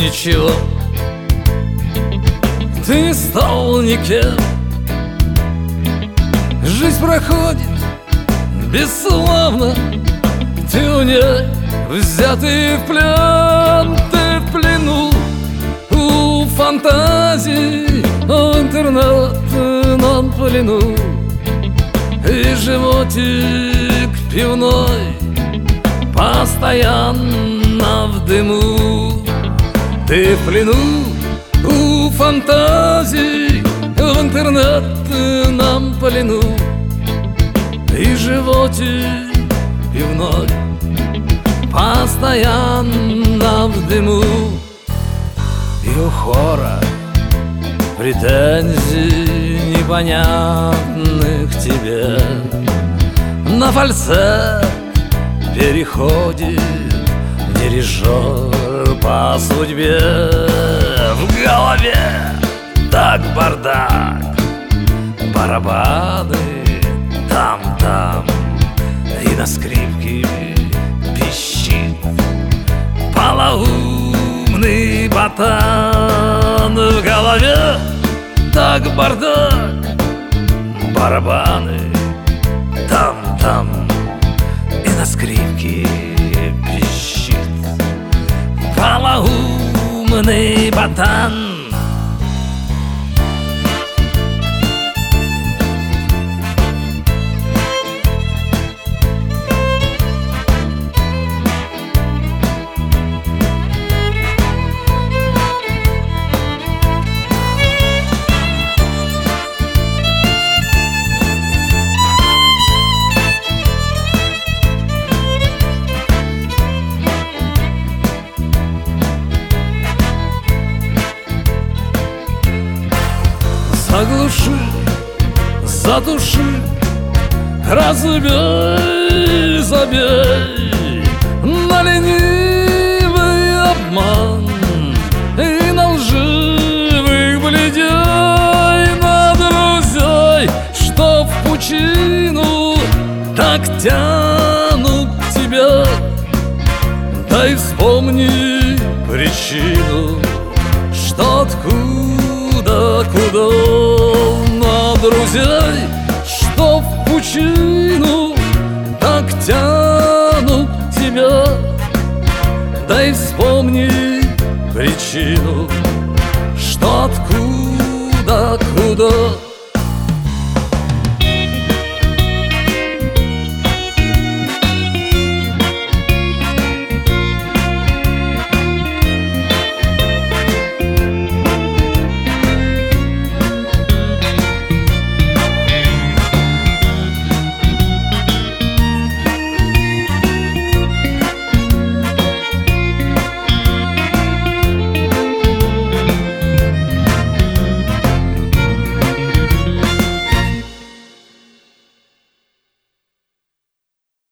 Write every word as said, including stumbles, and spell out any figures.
ничего. Ты не стал никем. Жизнь проходит бесславно, ты у ней взятый в плен. Ты в плену у фантазий, интернетном плену. И животик пивной постоянно в дыму. Ты в плену у фантазий, в интернетном плену. И животик пивной постоянно в дыму. И у хора претензий непонятных тебе. На фальцет переходит дирижер по судьбе. В голове так бардак, барабаны там-там, и на скрипке пищит полоумный ботан. В голове так бардак, барабаны там-там, и на скрипке пищит полоумный ботан. Заглуши, затуши, разбей, забей на ленивый обман и на лживых бледей, на друзей, что в пучину так тянут тебя. Дай вспомни причину, что откуда, куда, на друзей, что в пучину так тянут тебя. Дай вспомни причину, что откуда, куда.